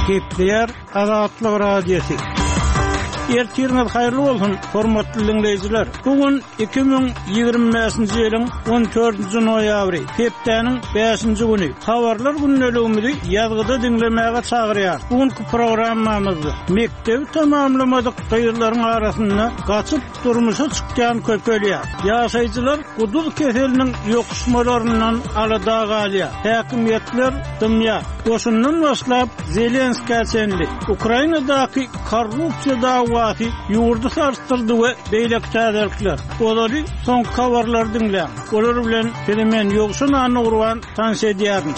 Kepler Azatlyk Radiosu. Ertiriniz hayırlı olsun, hormatly dinleyijiler. Bugün 2025-nji ýylyň 14-nji noýabry, hepdeniň 5-nji güni. Habarlar günneligimizi ýazgyda dinlemäge çagyrýar. Bugünkü programmamyzda mektebi tamamlamadyk gyýylaryň arasynda gaçyp durmuşa çykýan köpelýär. Ýaşaýjylar gudul keseliniň ýokuşmalaryndan alada galýar. Häkimetler dünýä goşundan başlap Zelenskiýa Ukrainadaky korrupsiýa dawasy ýurdu sarstyrdy we beýlekçälikler. Olary soň habarlar dinleýär. Olar bilen hemen ýokşun anyny urwan tanış edýärmi?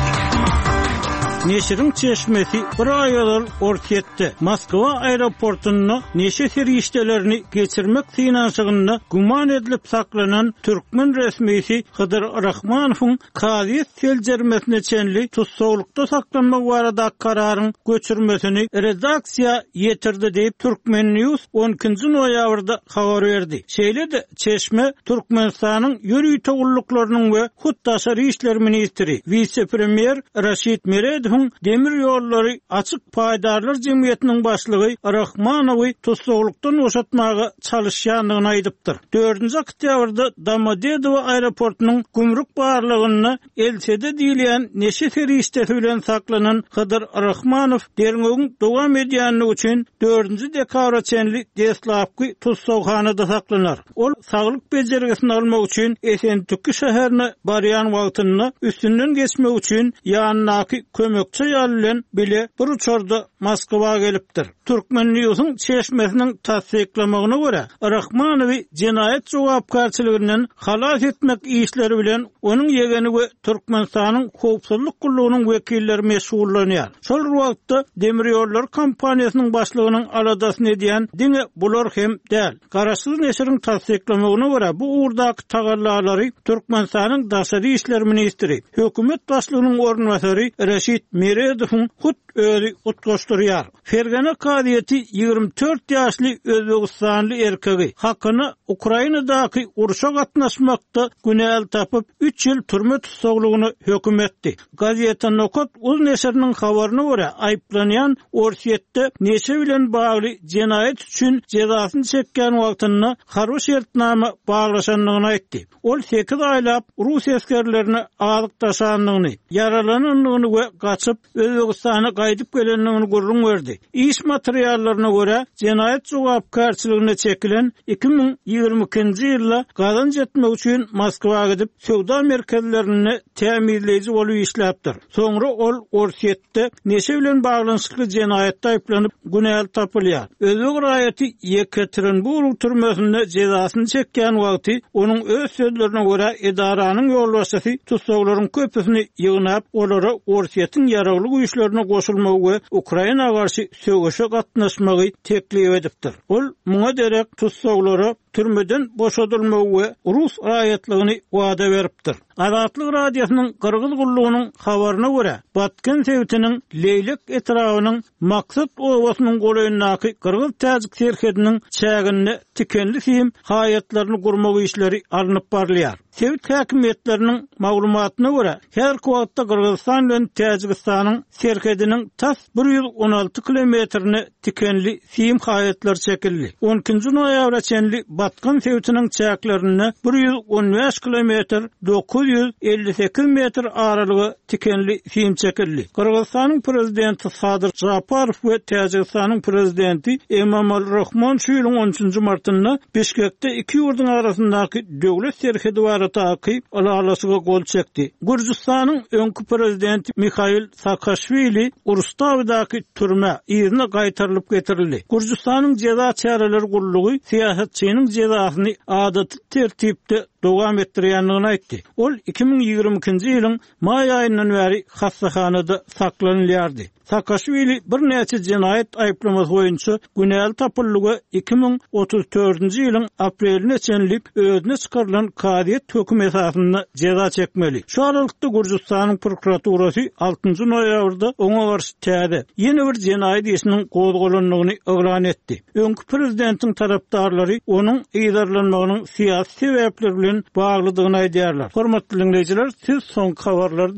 Neşirin çeşmesi bir aylar ortiyette. Moskva aeroportunu neşe seriştelerini geçirmek finansygyny guman edilip saklanan Türkmen resmisi Hıdır Rahmanov'un Kaziyet selcermesine çenli tutsaqlykda saklanmak barada kararın göçürmesini redaksiya yetirdi deyip Türkmen News 12-nji noýabrda habar berdi. Şeýle-de Çeşme Türkmenistanyň ýürüý togulluklarının we Hutdaşary işler ministri vice-premier Raşid Meredov demir ýollary açyk paýdarlar jemgyýetiniň başlygy Rahmanowy tutsaqlykdan boşatmagy çalışýanlygyny aýdypdyr. 4-nji oktýabrda Domodedow aeroportunyň gümrük barlygyny LCD diýilen neşe serişdesi bilen saklanan Hıdır Rahmanov derňegiň dowam edýänligi üçin 4-nji dekabra çenli Deslapky tutsaqhanada saklanar. Ol saglyk bejergesini almak üçin Esentükki şäherine barýan wagtyny üstünden geçmek üçin ýanynaky kömekçi ýalylan bile bir uçarda Moskwa gelipdir. Türkmen News'un çeşmesinin tasdiklamagyna görä, Rahmanowy jinayet jogapkarçylygynyň halas etmek işleri bilen onun ýegeni we Türkmenistanyň howpsuzlyk gullugynyň wekilleri meşgullanýar. Şol wagtda demir ýollar kompaniýasynyň başlygynyň aladasyny edýän diňe bular hem däl. Garaşly neşiriň tasdiklamagyna görä, bu urdaky tagallalary Türkmenistanyň daşary işler ministri, hökümet başlygynyň ornwasary Raşid Meredow'un hut özi utgoşturýar. Fergana Kadiýeti 24 ýaşly Özbegistanly erkegi hakyny Ukrainadaky uruşa gatnaşmakda günäl tapyp 3 ýyl türme tutsaqlygyny höküm etdi. Gaziýeta Nokot uz neşiriniň habaryna görä, aýplanýan Orsiýetde neşe bilen bagly jinayet üçin jezasyny çekýän wagtyny harby şertnama baglaşanlygyny aýtdy. Ol 8 aýlap Russiýa askerlerini alyp taşanlygyny, yaralananlygyny we gaçyp Özbegistana gaýdyp gelenligini gurrun berdi. İş materiallaryna görä, jinayet jogapkarçylygyna çekilen 2022-nji ýylda gazanç etmek üçin Moskwaga gidip söwda merkezlerini tämirleýiji bolup işläpdir. Soňra ol Orsiýetde neşe bilen baglanyşykly jinayetde aýplanyp günäl tapylýar. Özbek raýaty Yekaterinburg türmesinde jezasyny çekýän wagty onuň öz sözlerine görä edaranyň ýolbaşçysy tutsaqlaryň köpüsini ýygnap olary Orsiýetiň ýaragly güýçlerine goşulmagy we Ukraina garşy söwüşe gatnaşmagy teklip edipdir. Ol muňa derek tutsaqlary türmeden boşadylmagy we Rus raýatlygyny wada beripdir. Azatlyk radiosynyň Kyrgyz gullugynyň habaryna görä, Batken sewtiniň Leýlek etrawynyň maksat owasynyň goýundaky Kyrgyz täzik serhediniň çägini tikenli film haýatlaryny gurmak işleri alınıp barlýar. Sewt häkimetleriniň maglumatyna görä, her wagtda Kyrgyzstan bilen Täjikistanyň serhediniň tas 116 kilometrini tikenli film haýatlar çekildi. 12-nji noýabra çenli Batken sewtiniň çäklerini 115 kilometr 958 metr aralygy tikenli film çekildi. Kyrgyzstanyň prezidenti Sadyr Japarow we Täjikistanyň prezidenti Emomali Rahmon şu ýylyň 13-nji martynda Bişkekde iki ýurduň arasyndaky döwlet serhedi barataky alalasıga gol çekdi. Gürjistanyň öňkü prezidenti Mikhail Saakashvili Urustawdaky türme ýerine gaýtarylyp getirildi. Gürjistanyň jeza çäreleri gullugy siýasatçynyň jezasyny adaty tertipde dowam etdirýänligini aýtdy. Ol 2022-nji ýylyň may aýyndan bäri hastahanada saklanýardy. Saakashvili bir näçe jinayet aýplamasy boýunça günäl tapyllygy 2034-nji ýylyň apreline çenlik özüne çykarylan Kadiýet höküm esasyna jeza çekmeli. Şu aralykda Gürjistanyň prokuraturasy 6-njy noýabrda oňa garşy täze ýene bir jinayet işiniň gozgolanlygyny oglan etdi. Öňkü prezidentiň tarapdarlary onuň ýydarlanmagynyň siýasy sebäpleri bilen baglydygyny aýdýarlar. Hormatly dinleýijiler, siz soňky habarlary